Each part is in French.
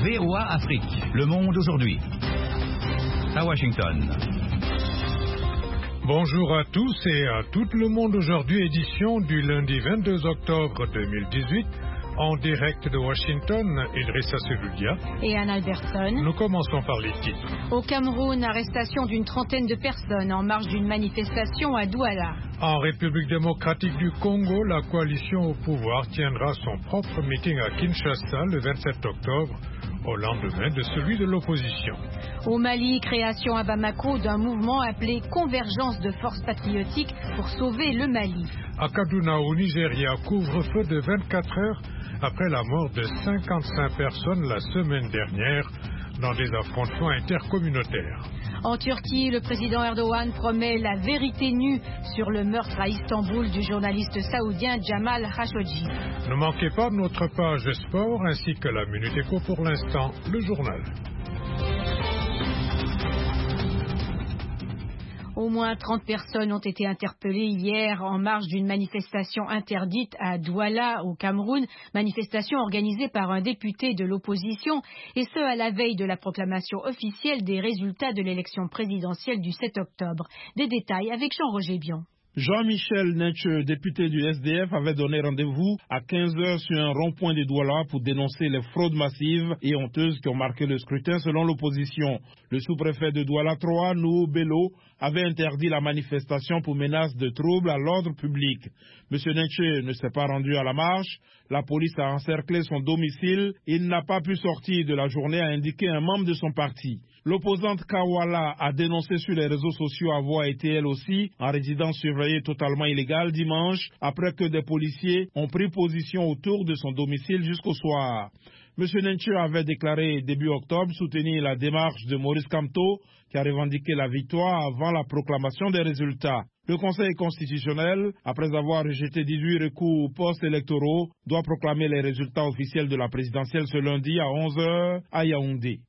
VOA Afrique, Le Monde aujourd'hui. À Washington. Bonjour à tous et à tout le monde aujourd'hui, édition du lundi 22 octobre 2018. En direct de Washington, Idrissa Seloudia et Anne Albertson. Nous commençons par les titres. Au Cameroun, arrestation d'une trentaine de personnes en marge d'une manifestation à Douala. En République démocratique du Congo, la coalition au pouvoir tiendra son propre meeting à Kinshasa le 27 octobre, au lendemain de celui de l'opposition. Au Mali, création à Bamako d'un mouvement appelé Convergence de forces patriotiques pour sauver le Mali. À Kaduna, au Nigeria, couvre-feu de 24 heures après la mort de 55 personnes la semaine dernière dans des affrontements intercommunautaires. En Turquie, le président Erdogan promet la vérité nue sur le meurtre à Istanbul du journaliste saoudien Jamal Khashoggi. Ne manquez pas notre page sport ainsi que la Minute Éco pour l'instant, le journal. Au moins 30 personnes ont été interpellées hier en marge d'une manifestation interdite à Douala, au Cameroun, manifestation organisée par un député de l'opposition, et ce à la veille de la proclamation officielle des résultats de l'élection présidentielle du 7 octobre. Des détails avec Jean-Roger Bion. Jean-Michel Netche, député du SDF, avait donné rendez-vous à 15h sur un rond-point de Douala pour dénoncer les fraudes massives et honteuses qui ont marqué le scrutin selon l'opposition. Le sous-préfet de Douala 3, Nouhou Bello, avait interdit la manifestation pour menace de troubles à l'ordre public. M. Netche ne s'est pas rendu à la marche. La police a encerclé son domicile. Il n'a pas pu sortir de la journée, a indiqué un membre de son parti. L'opposante Kawala a dénoncé sur les réseaux sociaux avoir été elle aussi en résidence surveillée totalement illégale dimanche après que des policiers ont pris position autour de son domicile jusqu'au soir. M. Nenche avait déclaré début octobre soutenir la démarche de Maurice Kamto qui a revendiqué la victoire avant la proclamation des résultats. Le Conseil constitutionnel, après avoir rejeté 18 recours post-électoraux, doit proclamer les résultats officiels de la présidentielle ce lundi à 11h à Yaoundé.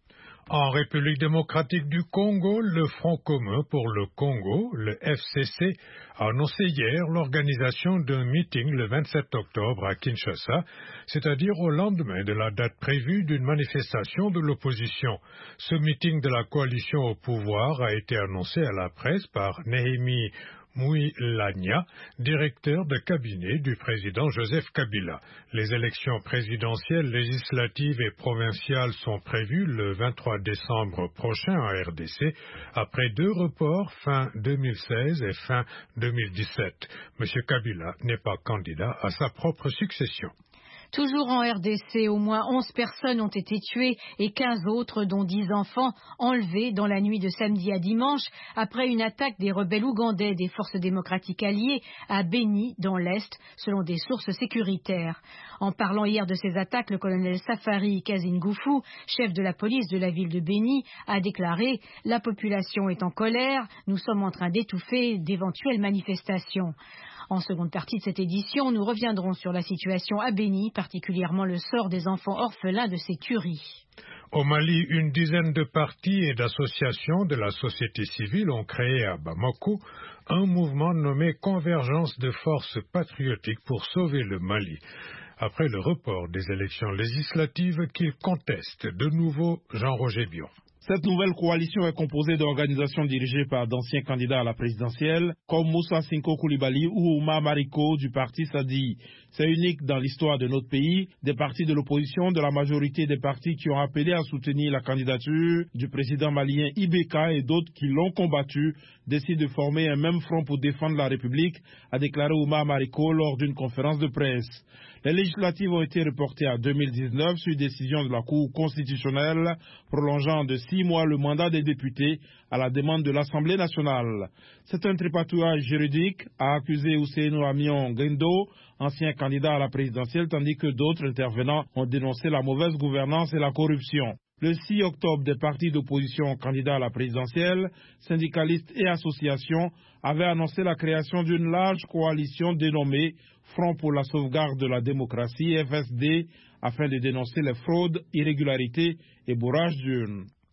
En République démocratique du Congo, le Front commun pour le Congo, le FCC, a annoncé hier l'organisation d'un meeting le 27 octobre à Kinshasa, c'est-à-dire au lendemain de la date prévue d'une manifestation de l'opposition. Ce meeting de la coalition au pouvoir a été annoncé à la presse par Néhémie Mouilania, directeur de cabinet du président Joseph Kabila. Les élections présidentielles, législatives et provinciales sont prévues le 23 décembre prochain en RDC, après 2 reports fin 2016 et fin 2017. M. Kabila n'est pas candidat à sa propre succession. Toujours en RDC, au moins 11 personnes ont été tuées et 15 autres, dont 10 enfants, enlevés dans la nuit de samedi à dimanche après une attaque des rebelles ougandais des forces démocratiques alliées à Beni, dans l'Est, selon des sources sécuritaires. En parlant hier de ces attaques, le colonel Safari Kazingoufou, chef de la police de la ville de Beni, a déclaré « La population est en colère, nous sommes en train d'étouffer d'éventuelles manifestations ». En seconde partie de cette édition, nous reviendrons sur la situation à Beni, particulièrement le sort des enfants orphelins de ces tueries. Au Mali, une dizaine de partis et d'associations de la société civile ont créé à Bamako un mouvement nommé Convergence de forces patriotiques pour sauver le Mali. Après le report des élections législatives qu'ils contestent, de nouveau Jean-Roger Bion. Cette nouvelle coalition est composée d'organisations dirigées par d'anciens candidats à la présidentielle, comme Moussa Sinko Koulibaly ou Oumar Mariko du parti Sadi. C'est unique dans l'histoire de notre pays. Des partis de l'opposition, de la majorité des partis qui ont appelé à soutenir la candidature du président malien Ibeka et d'autres qui l'ont combattu, décident de former un même front pour défendre la République, a déclaré Oumar Mariko lors d'une conférence de presse. Les législatives ont été reportées à 2019 sur décision de la Cour constitutionnelle prolongeant de 6 mois le mandat des députés à la demande de l'Assemblée nationale. C'est un tripatouillage juridique, a accusé Ousseynou Amion Gendo, ancien candidat à la présidentielle, tandis que d'autres intervenants ont dénoncé la mauvaise gouvernance et la corruption. Le 6 octobre, des partis d'opposition candidats à la présidentielle, syndicalistes et associations avaient annoncé la création d'une large coalition dénommée Front pour la sauvegarde de la démocratie, FSD, afin de dénoncer les fraudes, irrégularités et bourrages d'urnes.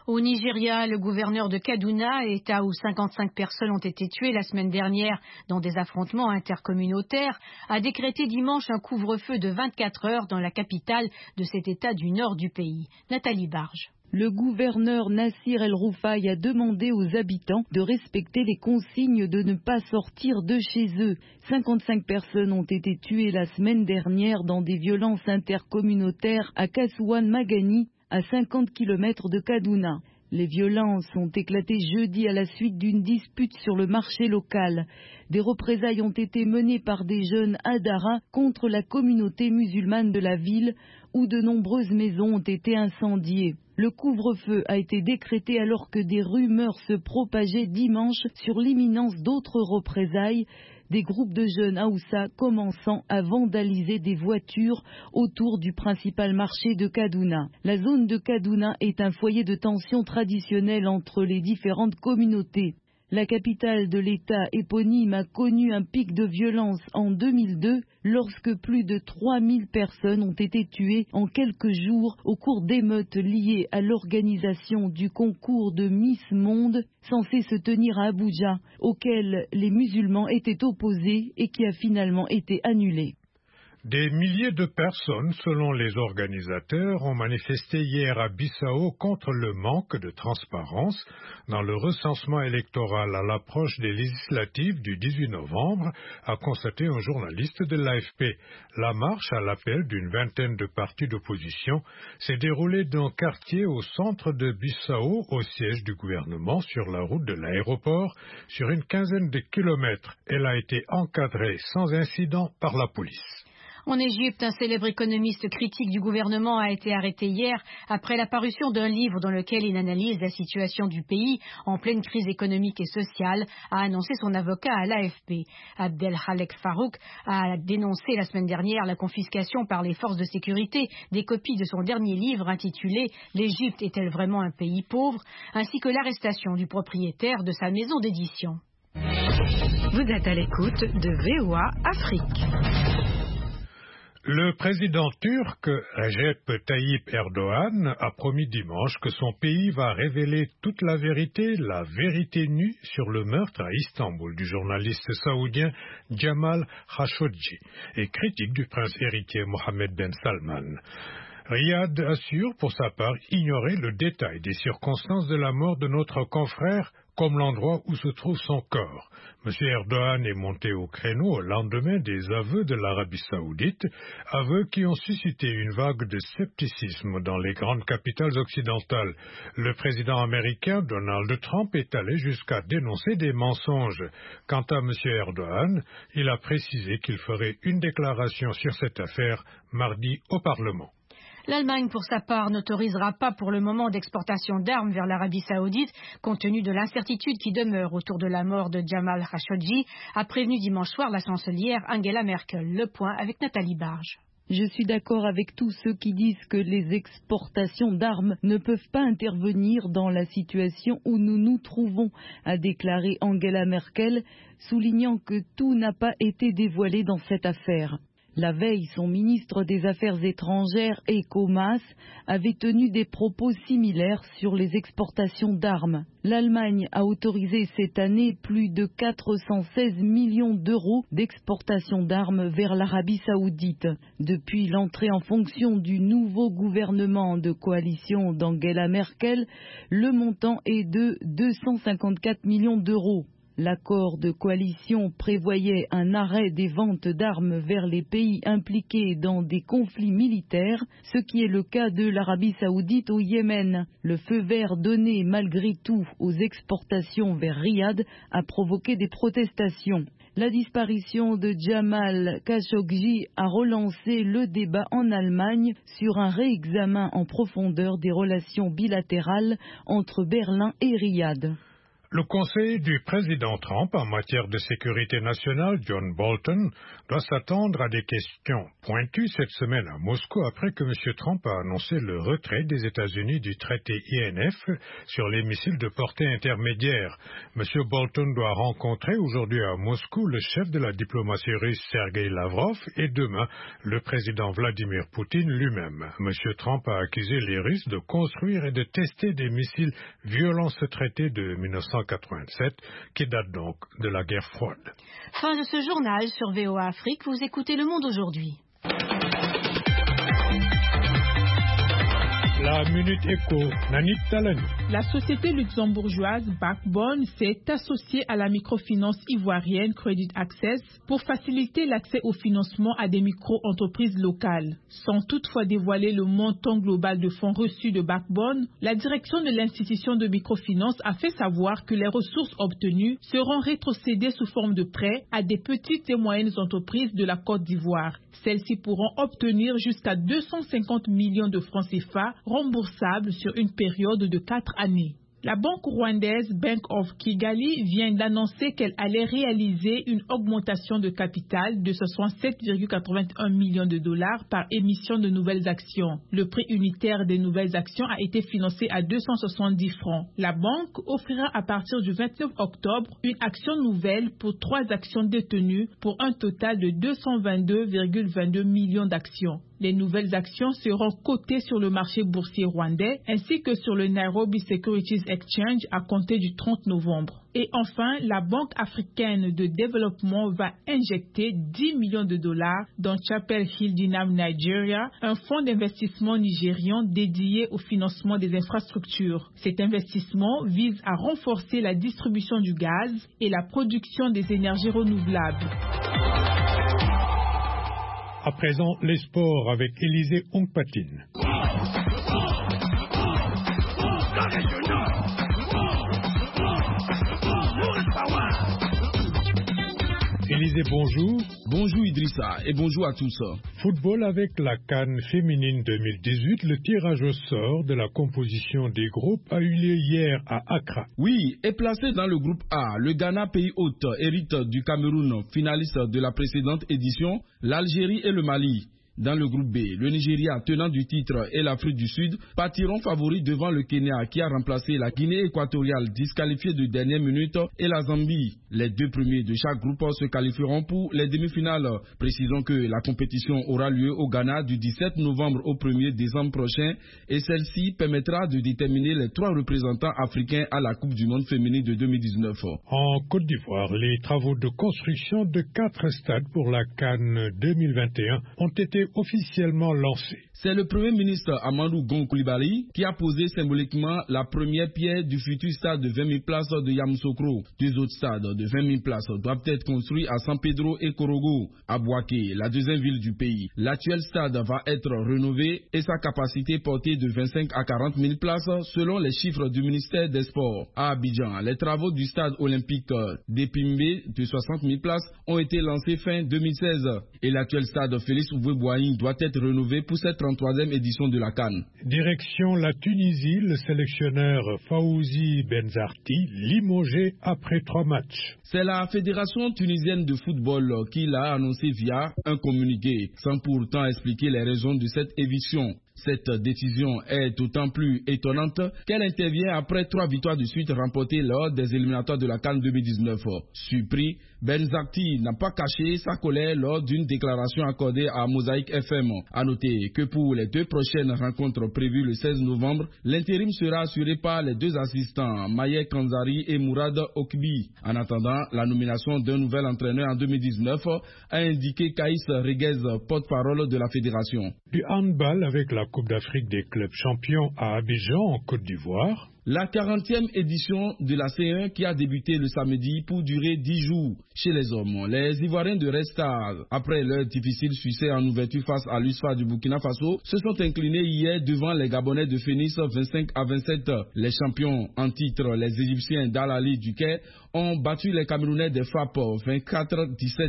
Au Nigeria, le gouverneur de Kaduna, État où 55 personnes ont été tuées la semaine dernière dans des affrontements intercommunautaires, a décrété dimanche un couvre-feu de 24 heures dans la capitale de cet État du nord du pays. Nathalie Barge. Le gouverneur Nassir El-Rufai a demandé aux habitants de respecter les consignes de ne pas sortir de chez eux. 55 personnes ont été tuées la semaine dernière dans des violences intercommunautaires à Kasuwan Magani, à 50 km de Kaduna. Les violences ont éclaté jeudi à la suite d'une dispute sur le marché local. Des représailles ont été menées par des jeunes Hadara contre la communauté musulmane de la ville, où de nombreuses maisons ont été incendiées. Le couvre-feu a été décrété alors que des rumeurs se propageaient dimanche sur l'imminence d'autres représailles, des groupes de jeunes Haoussa commençant à vandaliser des voitures autour du principal marché de Kaduna. La zone de Kaduna est un foyer de tension traditionnelle entre les différentes communautés. La capitale de l'État éponyme a connu un pic de violence en 2002 lorsque plus de 3000 personnes ont été tuées en quelques jours au cours d'émeutes liées à l'organisation du concours de Miss Monde censé se tenir à Abuja, auquel les musulmans étaient opposés et qui a finalement été annulé. Des milliers de personnes, selon les organisateurs, ont manifesté hier à Bissau contre le manque de transparence dans le recensement électoral à l'approche des législatives du 18 novembre, a constaté un journaliste de l'AFP. La marche, à l'appel d'une vingtaine de partis d'opposition, s'est déroulée d'un quartier au centre de Bissau, au siège du gouvernement, sur la route de l'aéroport, sur une quinzaine de kilomètres. Elle a été encadrée sans incident par la police. En Égypte, un célèbre économiste critique du gouvernement a été arrêté hier après la parution d'un livre dans lequel il analyse la situation du pays en pleine crise économique et sociale, a annoncé son avocat à l'AFP. Abdelhalek Farouk a dénoncé la semaine dernière la confiscation par les forces de sécurité des copies de son dernier livre intitulé « L'Égypte est-elle vraiment un pays pauvre ?», ainsi que l'arrestation du propriétaire de sa maison d'édition. Vous êtes à l'écoute de VOA Afrique. Le président turc Recep Tayyip Erdogan a promis dimanche que son pays va révéler toute la vérité nue sur le meurtre à Istanbul du journaliste saoudien Jamal Khashoggi et critique du prince héritier Mohammed Ben Salman. Riyad assure pour sa part ignorer le détail des circonstances de la mort de notre confrère comme l'endroit où se trouve son corps. M. Erdogan est monté au créneau au lendemain des aveux de l'Arabie saoudite, aveux qui ont suscité une vague de scepticisme dans les grandes capitales occidentales. Le président américain Donald Trump est allé jusqu'à dénoncer des mensonges. Quant à M. Erdogan, il a précisé qu'il ferait une déclaration sur cette affaire mardi au Parlement. L'Allemagne, pour sa part, n'autorisera pas pour le moment d'exportation d'armes vers l'Arabie saoudite, compte tenu de l'incertitude qui demeure autour de la mort de Jamal Khashoggi, a prévenu dimanche soir la chancelière Angela Merkel. Le point avec Nathalie Barge. Je suis d'accord avec tous ceux qui disent que les exportations d'armes ne peuvent pas intervenir dans la situation où nous nous trouvons, a déclaré Angela Merkel, soulignant que tout n'a pas été dévoilé dans cette affaire. La veille, son ministre des Affaires étrangères, Heiko Maas, avait tenu des propos similaires sur les exportations d'armes. L'Allemagne a autorisé cette année plus de 416 millions d'euros d'exportation d'armes vers l'Arabie saoudite. Depuis l'entrée en fonction du nouveau gouvernement de coalition d'Angela Merkel, le montant est de 254 millions d'euros. L'accord de coalition prévoyait un arrêt des ventes d'armes vers les pays impliqués dans des conflits militaires, ce qui est le cas de l'Arabie saoudite au Yémen. Le feu vert donné malgré tout aux exportations vers Riyad a provoqué des protestations. La disparition de Jamal Khashoggi a relancé le débat en Allemagne sur un réexamen en profondeur des relations bilatérales entre Berlin et Riyad. Le conseil du président Trump en matière de sécurité nationale, John Bolton, doit s'attendre à des questions pointues cette semaine à Moscou après que M. Trump a annoncé le retrait des États-Unis du traité INF sur les missiles de portée intermédiaire. M. Bolton doit rencontrer aujourd'hui à Moscou le chef de la diplomatie russe Sergei Lavrov et demain le président Vladimir Poutine lui-même. M. Trump a accusé les Russes de construire et de tester des missiles violant ce traité de 1987 qui date donc de la guerre froide. Fin de ce journal sur VOA Afrique. Vous écoutez Le Monde aujourd'hui. La Minute Éco, Nanit Talani. La société luxembourgeoise Backbone s'est associée à la microfinance ivoirienne Credit Access pour faciliter l'accès au financement à des micro-entreprises locales. Sans toutefois dévoiler le montant global de fonds reçus de Backbone, la direction de l'institution de microfinance a fait savoir que les ressources obtenues seront rétrocédées sous forme de prêts à des petites et moyennes entreprises de la Côte d'Ivoire. Celles-ci pourront obtenir jusqu'à 250 millions de francs CFA remboursables sur une période de 4 années. La banque rwandaise Bank of Kigali vient d'annoncer qu'elle allait réaliser une augmentation de capital de 67,81 millions de dollars par émission de nouvelles actions. Le prix unitaire des nouvelles actions a été financé à 270 francs. La banque offrira à partir du 29 octobre une action nouvelle pour 3 actions détenues pour un total de 222,22 millions d'actions. Les nouvelles actions seront cotées sur le marché boursier rwandais ainsi que sur le Nairobi Securities Exchange à compter du 30 novembre. Et enfin, la Banque africaine de développement va injecter 10 millions de dollars dans Chapel Hill Dynam Nigeria, un fonds d'investissement nigérian dédié au financement des infrastructures. Cet investissement vise à renforcer la distribution du gaz et la production des énergies renouvelables. À présent, les sports avec Élisée Ongpatine. Élisée, bonjour. Bonjour Idrissa et bonjour à tous. Football avec la CAN féminine 2018, le tirage au sort de la composition des groupes a eu lieu hier à Accra. Oui, et placé dans le groupe A, le Ghana, pays hôte, hérite du Cameroun, finaliste de la précédente édition, l'Algérie et le Mali. Dans le groupe B, le Nigeria, tenant du titre, et l'Afrique du Sud partiront favoris devant le Kenya qui a remplacé la Guinée équatoriale disqualifiée de dernière minute et la Zambie. Les 2 premiers de chaque groupe se qualifieront pour les demi-finales. Précisons que la compétition aura lieu au Ghana du 17 novembre au 1er décembre prochain et celle-ci permettra de déterminer les 3 représentants africains à la Coupe du Monde féminine de 2019. En Côte d'Ivoire, les travaux de construction de 4 stades pour la CAN 2021 ont été officiellement lancé. C'est le Premier ministre Amadou Gon Coulibaly qui a posé symboliquement la première pierre du futur stade de 20 000 places de Yamoussoukro. 2 autres stades de 20 000 places doivent être construits à San Pedro et Korogo, à Bouaké, la deuxième ville du pays. L'actuel stade va être rénové et sa capacité portée de 25 à 40 000 places selon les chiffres du ministère des Sports. À Abidjan, les travaux du stade olympique d'Epimbe de 60 000 places ont été lancés fin 2016 et l'actuel stade Félix Houphouët-Boigny doit être rénové pour cette 33e édition de la CAN. Direction la Tunisie, le sélectionneur Fawzi Benzarti, limogé après 3 matchs. C'est la Fédération tunisienne de football qui l'a annoncé via un communiqué, sans pourtant expliquer les raisons de cette éviction. Cette décision est d'autant plus étonnante qu'elle intervient après 3 victoires de suite remportées lors des éliminatoires de la CAN 2019. Surpris, Benzarti n'a pas caché sa colère lors d'une déclaration accordée à Mosaïque FM. A noter que pour les 2 prochaines rencontres prévues le 16 novembre, l'intérim sera assuré par les 2 assistants, Maye Kanzari et Mourad Okbi. En attendant la nomination d'un nouvel entraîneur en 2019, a indiqué Kaïs Reguez, porte-parole de la fédération. Du handball avec la Coupe d'Afrique des clubs champions à Abidjan en Côte d'Ivoire. La 40e édition de la C1 qui a débuté le samedi pour durer 10 jours. Chez les hommes, les Ivoiriens de Red Star, après leur difficile succès en ouverture face à l'USFA du Burkina Faso, se sont inclinés hier devant les Gabonais de Phoenix 25 à 27. Les champions en titre, les Égyptiens d'Al Ahly du Caire, ont battu les Camerounais des FAP 24-17.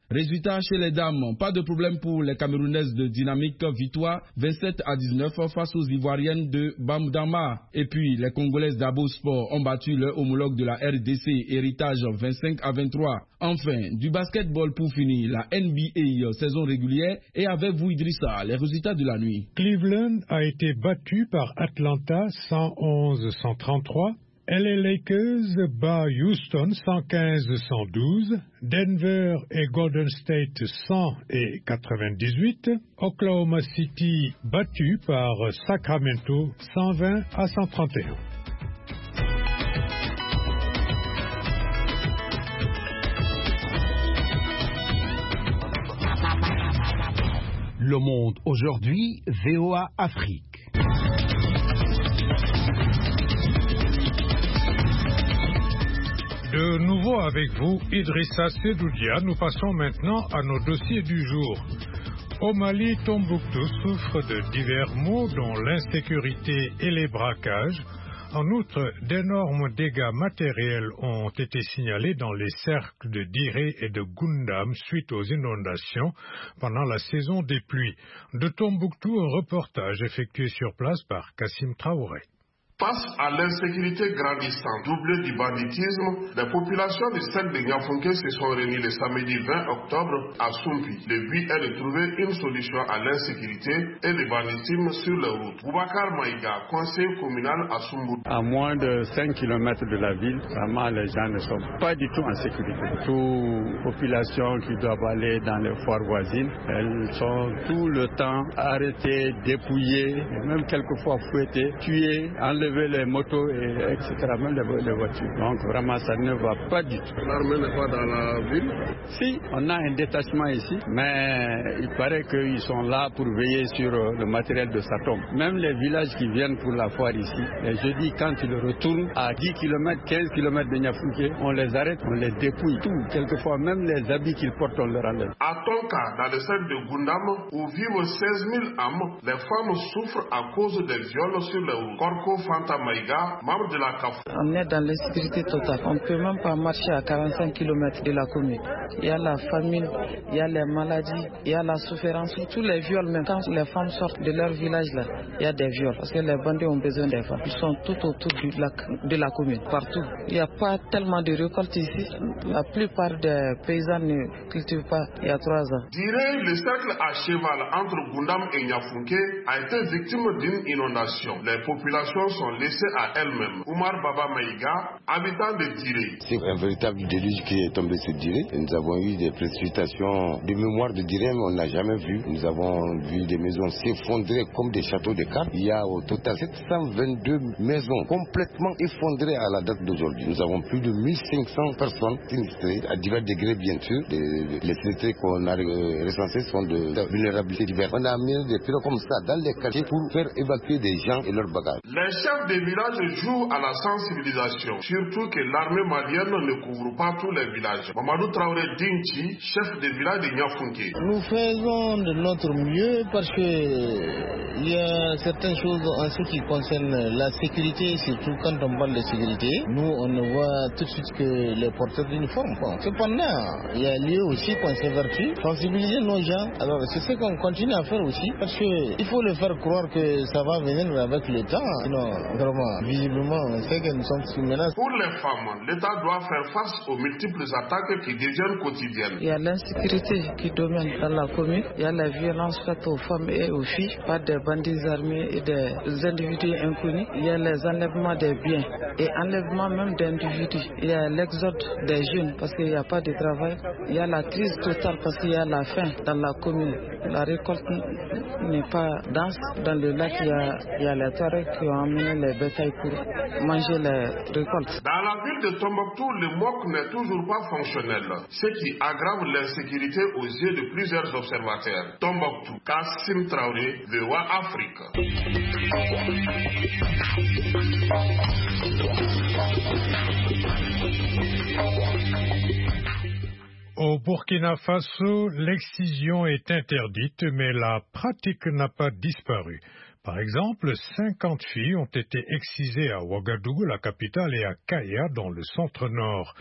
Résultat chez les dames, pas de problème pour les Camerounaises de Dynamique, victoire 27-19 face aux Ivoiriennes de Bamdama. Et puis les Congolaises d'Abo Sport ont battu leur homologue de la RDC, Héritage 25-23. Enfin, du basketball pour finir, la NBA saison régulière, et avec vous Idrissa, les résultats de la nuit. Cleveland a été battu par Atlanta 111-133. LA Lakers bat Houston 115-112, Denver et Golden State 100-98, Oklahoma City battu par Sacramento 120-131. Le Monde aujourd'hui, VOA Afrique. De nouveau avec vous, Idrissa Sedoudia, nous passons maintenant à nos dossiers du jour. Au Mali, Tombouctou souffre de divers maux dont l'insécurité et les braquages. En outre, d'énormes dégâts matériels ont été signalés dans les cercles de Diré et de Goundam suite aux inondations pendant la saison des pluies. De Tombouctou, un reportage effectué sur place par Kassim Traoré. Face à l'insécurité grandissante, doublée du banditisme, les populations du cercle de Niafunké se sont réunies le samedi 20 octobre à Soumpi. Le but est de trouver une solution à l'insécurité et le banditisme sur les routes. Boubacar Maïga, conseiller communal à Soumbout. À moins de 5 km de la ville, vraiment les gens ne sont pas du tout en sécurité. Toutes populations qui doivent aller dans les foires voisines, elles sont tout le temps arrêtées, dépouillées, et même quelquefois fouettées, tuées, enlevées les motos, etc., même les voitures. Donc vraiment, ça ne va pas du tout. L'armée n'est pas dans la ville? Si, on a un détachement ici, mais il paraît qu'ils sont là pour veiller sur le matériel de sa tombe. Même les villages qui viennent pour la foire ici, les jeudis, quand ils retournent à 10 km, 15 km de Niafunké, on les arrête, on les dépouille. Tout, quelquefois, même les habits qu'ils portent, on leur enlève. À Tonka, dans le cercle de Goundam, où vivent 16 000 âmes, les femmes souffrent à cause des viols sur les routes. Korko Fanta Maïga, membre de la CAF. On est dans l'insécurité totale. On ne peut même pas marcher à 45 km de la commune. Il y a la famine, il y a les maladies, il y a la souffrance, tous les viols. Même quand les femmes sortent de leur village, là, il y a des viols. Parce que les bandits ont besoin des femmes. Ils sont tout autour du lac, de la commune, partout. Il n'y a pas tellement de récoltes ici. La plupart des paysans ne cultivent pas il y a 3 ans. Diré, le cercle à cheval entre Goundam et Niafunké a été victime d'une inondation. Les populations sont laissées à elles-mêmes. Oumar Baba Maïga, habitant de Diré. C'est un véritable déluge qui est tombé sur Diré. Nous avons eu des précipitations de mémoire de Diré, mais on n'a jamais vu. Nous avons vu des maisons s'effondrer comme des châteaux de cartes. Il y a au total 722 maisons complètement effondrées à la date d'aujourd'hui. Nous avons plus de 1500 personnes sinistrées, à divers degrés bien sûr. Les sinistrés qu'on a recensés sont de vulnérabilité diverses. On a mis des pilotes comme ça dans les quartiers pour faire évacuer des gens et leurs bagages. Les chefs des villages jouent à la sensibilisation, surtout que l'armée malienne ne couvre pas tous les villages. Mamadou Traoré Dinchi, chef des villages de Niafunké. Nous faisons de notre mieux parce que il y a certaines choses en ce qui concerne la sécurité, surtout quand on parle de sécurité. Nous, on ne voit tout de suite que les porteurs d'uniforme. Cependant, il y a lieu aussi qu'on s'évertue, sensibiliser nos gens. Alors, c'est ce qu'on continue à faire aussi parce qu'il faut le faire croire que ça va venir avec le temps. Sinon, vraiment, visiblement, on sait que nous sommes sous menace. Pour les femmes, l'État doit faire face aux multiples attaques qui deviennent quotidiennes. Il y a l'insécurité qui domine dans la commune. Il y a la violence faite aux femmes et aux filles par des bandits armés et des individus inconnus. Il y a les enlèvements des biens et enlèvement même d'individus. Il y a l'exode des jeunes parce qu'il n'y a pas de travail. Il y a la crise totale parce qu'il y a la faim dans la commune. La récolte n'est pas dense. Dans le lac, il y a les Touaregs qui ont amené les bétails pour manger les récoltes. Dans la ville de Tombouctou, le MOC n'est toujours pas fonctionnel, ce qui aggrave l'insécurité aux yeux de plusieurs observateurs. Tombouctou, Kassim Traoré, VOA Afrique. Au Burkina Faso, l'excision est interdite, mais la pratique n'a pas disparu. Par exemple, 50 filles ont été excisées à Ouagadougou, la capitale, et à Kaya, dans le centre-nord.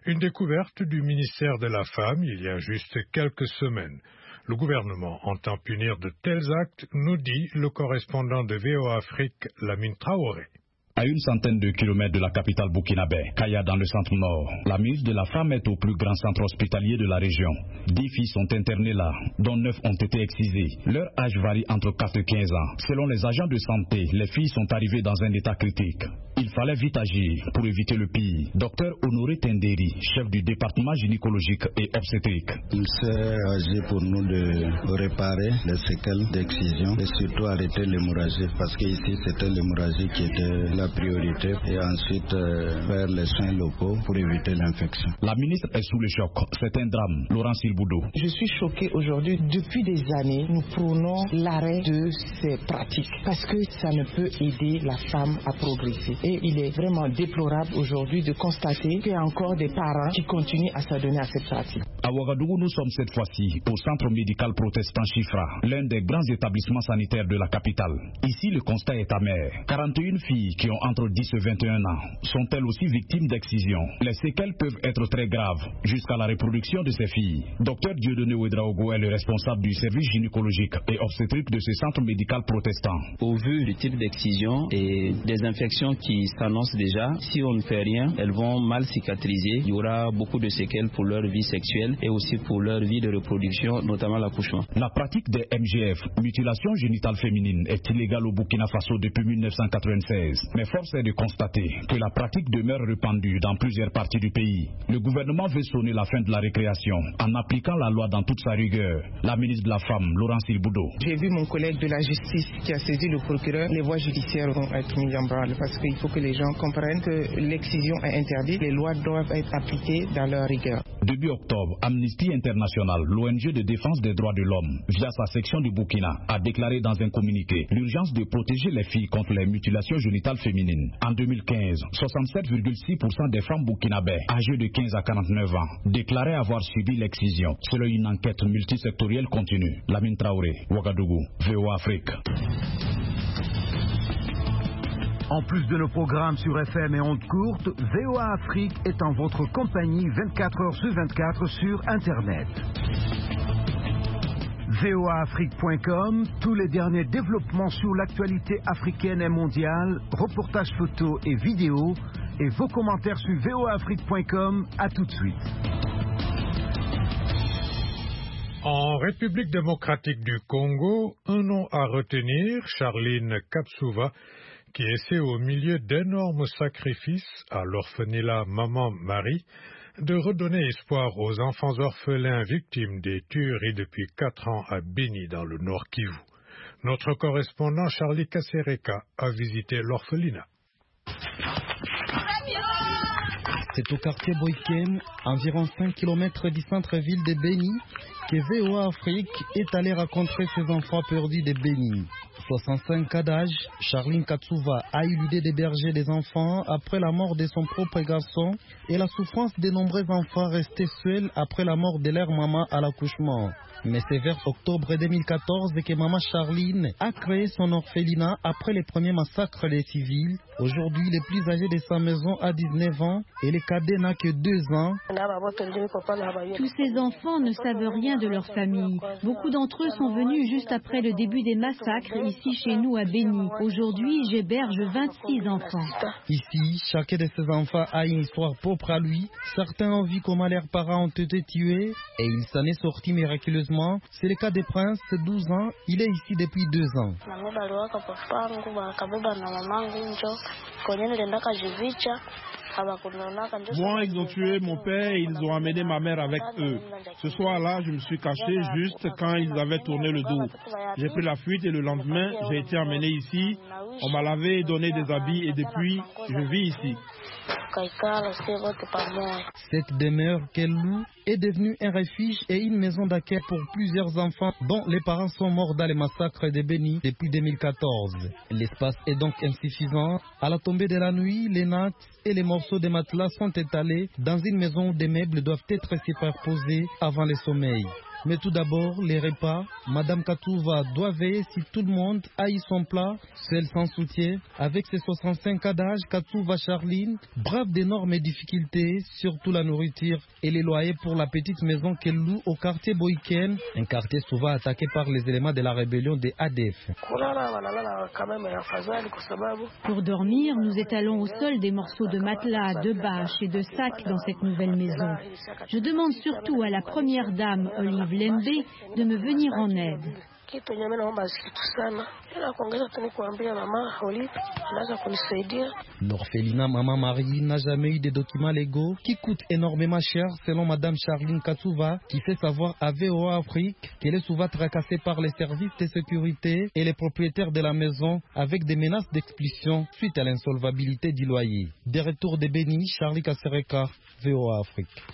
Une découverte du ministère de la Femme il y a juste quelques semaines. Le gouvernement entend punir de tels actes, nous dit le correspondant de VOA Afrique, Lamine Traoré. À une centaine de kilomètres de la capitale burkinabé, Kaya dans le centre-nord, la ministre de la Femme est au plus grand centre hospitalier de la région. 10 filles sont internées là, dont 9 ont été excisées. Leur âge varie entre 4 et 15 ans. Selon les agents de santé, les filles sont arrivées dans un état critique. Il fallait vite agir pour éviter le pire. Docteur Honoré Tenderi, chef du département gynécologique et obstétrique. Il serait agi pour nous de réparer les séquelles d'excision et surtout arrêter l'hémorragie parce qu'ici c'était l'hémorragie qui était la priorité et ensuite faire les soins locaux pour éviter l'infection. La ministre est sous le choc. C'est un drame. Laurent Silboudou. Je suis choqué aujourd'hui. Depuis des années, nous prônons l'arrêt de ces pratiques parce que ça ne peut aider la femme à progresser. Et il est vraiment déplorable aujourd'hui de constater qu'il y a encore des parents qui continuent à s'adonner à cette pratique. À Ouagadougou, nous sommes cette fois-ci au centre médical protestant Chifra, l'un des grands établissements sanitaires de la capitale. Ici, le constat est amer. 41 filles qui ont entre 10 et 21 ans sont elles aussi victimes d'excision. Les séquelles peuvent être très graves jusqu'à la reproduction de ces filles. Docteur Dieudonné Ouedraogo est le responsable du service gynécologique et obstétrique de ce centre médical protestant. Au vu du type d'excision et des infections qui s'annoncent déjà, si on ne fait rien, elles vont mal cicatriser. Il y aura beaucoup de séquelles pour leur vie sexuelle et aussi pour leur vie de reproduction, notamment l'accouchement. La pratique des MGF, mutilation génitale féminine, est illégale au Burkina Faso depuis 1996. Mais force est de constater que la pratique demeure répandue dans plusieurs parties du pays. Le gouvernement veut sonner la fin de la récréation en appliquant la loi dans toute sa rigueur. La ministre de la Femme, Laurence Silboudou. J'ai vu mon collègue de la justice qui a saisi le procureur. Les voies judiciaires vont être mises en branle parce qu'il faut que les gens comprennent que l'excision est interdite. Les lois doivent être appliquées dans leur rigueur. Début octobre, Amnesty International, l'ONG de défense des droits de l'homme, via sa section du Burkina, a déclaré dans un communiqué l'urgence de protéger les filles contre les mutilations génitales féminines. En 2015, 67,6% des femmes burkinabées âgées de 15 à 49 ans déclaraient avoir subi l'excision, selon une enquête multisectorielle continue. Lamine Traoré, Ouagadougou, VOA Afrique. En plus de nos programmes sur FM et ondes courtes, VOA Afrique est en votre compagnie 24 heures sur 24 sur Internet. voaafrique.com, tous les derniers développements sur l'actualité africaine et mondiale, reportages photos et vidéos, et vos commentaires sur voaafrique.com. À tout de suite. En République démocratique du Congo, un nom à retenir, Charline Katsuva, qui essaie au milieu d'énormes sacrifices à l'orphelinat Maman Marie de redonner espoir aux enfants orphelins victimes des tueries depuis 4 ans à Beni dans le Nord Kivu. Notre correspondant Charlie Kasereka a visité l'orphelinat. C'est au quartier Boyken, environ 5 km du centre-ville de Beni, que VOA Afrique est allé rencontrer ses enfants perdus de Beni. 65 cas d'âge, Charline Katsuva a eu l'idée d'héberger des enfants après la mort de son propre garçon et la souffrance de nombreux enfants restés seuls après la mort de leur maman à l'accouchement. Mais c'est vers octobre 2014 que maman Charline a créé son orphelinat après les premiers massacres des civils. Aujourd'hui, le plus âgé de sa maison a 19 ans et le cadet n'a que 2 ans. Tous ces enfants ne savent rien de leur famille. Beaucoup d'entre eux sont venus juste après le début des massacres ici chez nous à Beni. Aujourd'hui, j'héberge 26 enfants. Ici, chacun de ces enfants a une histoire propre à lui. Certains ont vu comment leurs parents ont été tués et il s'en est sorti miraculeusement. C'est le cas de Prince, 12 ans. Il est ici depuis 2 ans. Moi, ils ont tué mon père et ils ont amené ma mère avec eux. Ce soir-là, je me suis caché juste quand ils avaient tourné le dos. J'ai pris la fuite et le lendemain, j'ai été emmené ici. On m'a lavé et donné des habits et depuis, je vis ici. Cette demeure qu'elle loue est devenue un refuge et une maison d'accueil pour plusieurs enfants dont les parents sont morts dans les massacres de Beni depuis 2014. L'espace est donc insuffisant. À la tombée de la nuit, les nattes et les morceaux de matelas sont étalés dans une maison où des meubles doivent être superposés avant le sommeil. Mais tout d'abord, les repas. Madame Katouva doit veiller si tout le monde aille son plat, seule sans soutien. Avec ses 65 ans d'âge, Katouva Charline brave d'énormes difficultés, surtout la nourriture et les loyers pour la petite maison qu'elle loue au quartier Boyken, un quartier souvent attaqué par les éléments de la rébellion des ADF. Pour dormir, nous étalons au sol des morceaux de matelas, de bâches et de sacs dans cette nouvelle maison. Je demande surtout à la première dame, Olive Lembe, de me venir en aide. L'orphelinat Maman Marie n'a jamais eu de documents légaux qui coûtent énormément cher selon Madame Charline Katouva, qui fait savoir à VOA Afrique qu'elle est souvent tracassée par les services de sécurité et les propriétaires de la maison avec des menaces d'expulsion suite à l'insolvabilité du loyer. Des retours de Béni, Charlie Kassereka, VOA Afrique.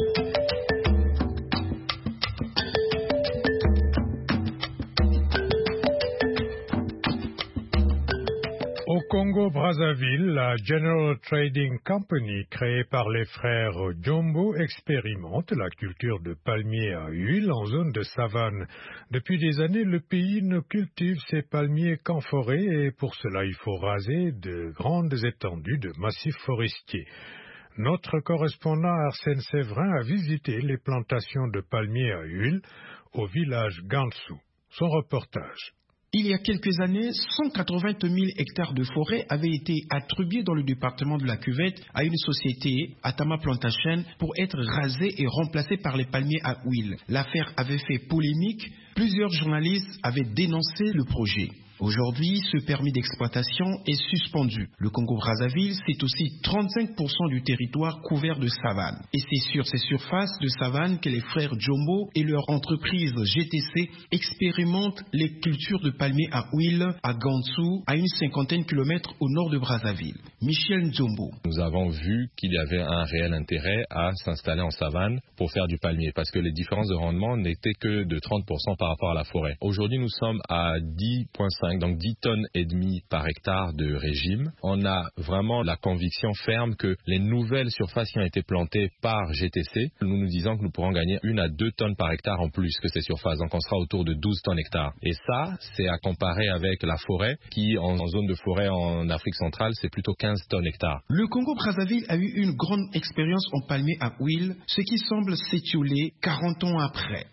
Au Congo-Brazzaville, la General Trading Company, créée par les frères Jombo, expérimente la culture de palmiers à huile en zone de savane. Depuis des années, le pays ne cultive ses palmiers qu'en forêt et pour cela, il faut raser de grandes étendues de massifs forestiers. Notre correspondant Arsène Séverin a visité les plantations de palmiers à huile au village Gansou. Son reportage. Il y a quelques années, 180 000 hectares de forêt avaient été attribués dans le département de la Cuvette à une société, Atama Plantation, pour être rasés et remplacés par les palmiers à huile. L'affaire avait fait polémique. Plusieurs journalistes avaient dénoncé le projet. Aujourd'hui, ce permis d'exploitation est suspendu. Le Congo-Brazzaville, c'est aussi 35% du territoire couvert de savane. Et c'est sur ces surfaces de savane que les frères Jombo et leur entreprise GTC expérimentent les cultures de palmiers à huile à Gansou, à une 50aine de kilomètres au nord de Brazzaville. Michel Jombo. Nous avons vu qu'il y avait un réel intérêt à s'installer en savane pour faire du palmier, parce que les différences de rendement n'étaient que de 30% par rapport à la forêt. Aujourd'hui, nous sommes à 10,5, donc 10 tonnes et demie par hectare de régime. On a vraiment la conviction ferme que les nouvelles surfaces qui ont été plantées par GTC, nous disons que nous pourrons gagner 1 à 2 tonnes par hectare en plus que ces surfaces. Donc on sera autour de 12 tonnes hectares. Et ça, c'est à comparer avec la forêt qui, en zone de forêt en Afrique centrale, c'est plutôt 15 tonnes hectares. Le Congo-Brazzaville a eu une grande expérience en palmier à huile, ce qui semble s'étioler 40 ans après.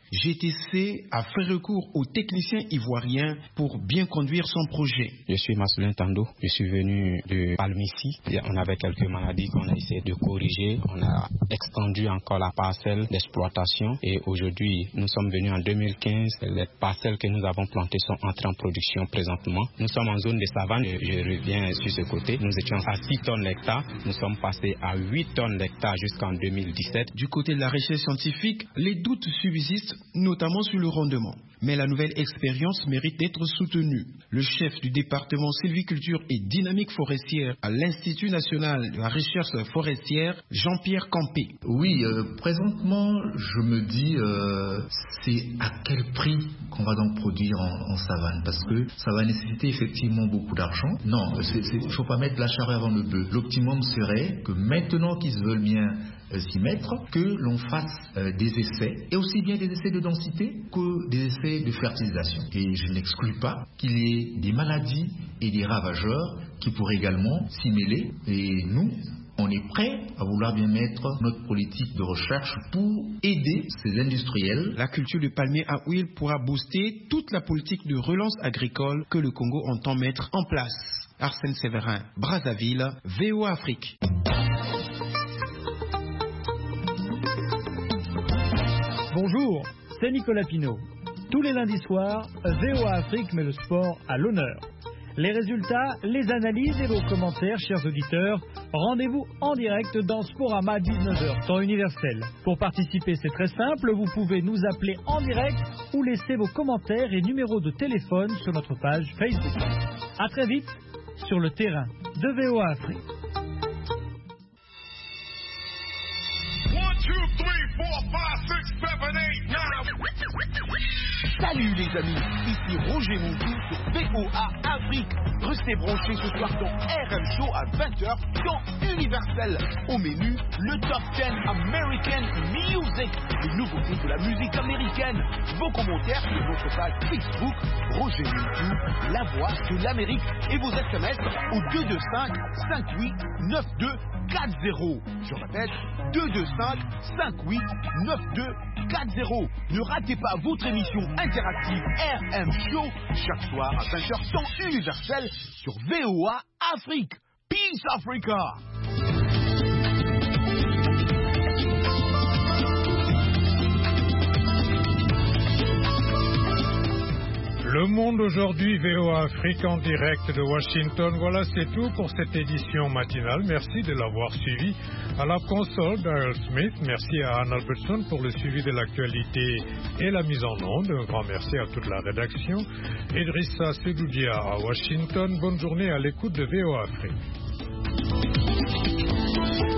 GTC a fait recours aux techniciens ivoiriens pour bien conduire son projet. Je suis Massoulin Tando, je suis venu de Palmissi. On avait quelques maladies qu'on a essayé de corriger. On a extendu encore la parcelle d'exploitation et aujourd'hui, nous sommes venus en 2015. Les parcelles que nous avons plantées sont entrées en production présentement. Nous sommes en zone de savane, je reviens sur ce côté. Nous étions à 6 tonnes l'hectare, nous sommes passés à 8 tonnes l'hectare jusqu'en 2017. Du côté de la recherche scientifique, les doutes subsistent, notamment sur le rendement. Mais la nouvelle expérience mérite d'être soutenue. Le chef du département sylviculture et dynamique forestière à l'Institut national de la recherche forestière, Jean-Pierre Campé. Oui, présentement, je me dis, c'est à quel prix qu'on va donc produire en savane? Parce que ça va nécessiter effectivement beaucoup d'argent. Non, il ne faut pas mettre la charrue avant le bœuf. L'optimum serait que maintenant qu'ils veulent bien s'y mettre, que l'on fasse des essais, et aussi bien des essais de densité que des essais de fertilisation. Et je n'exclus pas qu'il y ait des maladies et des ravageurs qui pourraient également s'y mêler. Et nous, on est prêt à vouloir bien mettre notre politique de recherche pour aider ces industriels. La culture du palmier à huile pourra booster toute la politique de relance agricole que le Congo entend mettre en place. Arsène Séverin, Brazzaville, VOA Afrique. Bonjour, c'est Nicolas Pinault. Tous les lundis soirs, VOA Afrique met le sport à l'honneur. Les résultats, les analyses et vos commentaires, chers auditeurs, rendez-vous en direct dans Sporama 19h, temps universel. Pour participer, c'est très simple, vous pouvez nous appeler en direct ou laisser vos commentaires et numéros de téléphone sur notre page Facebook. À très vite sur le terrain de VOA Afrique. 1, 2, 3, 4, 5, 6, 7, 8, 9. Salut les amis, ici Roger Moudou sur VOA Afrique. Restez branchés ce soir dans RM Show à 20h dans Universel. Au menu, le Top 10 American Music, les nouveautés de la musique américaine. Vos commentaires sur notre page Facebook, Roger Moudou, la voix de l'Amérique, et vos SMS au 225 58 92 40. Je répète, 225 58 92 40. Ne ratez pas votre émission interactive RM Show chaque soir à 20h temps universel sur VOA Afrique. Peace Africa! Le Monde aujourd'hui, VOA Afrique en direct de Washington. Voilà, c'est tout pour cette édition matinale. Merci de l'avoir suivi. À la console, Daryl Smith. Merci à Anne Albertson pour le suivi de l'actualité et la mise en onde. Un grand merci à toute la rédaction. Idrissa Sedoudia à Washington. Bonne journée à l'écoute de VOA Afrique.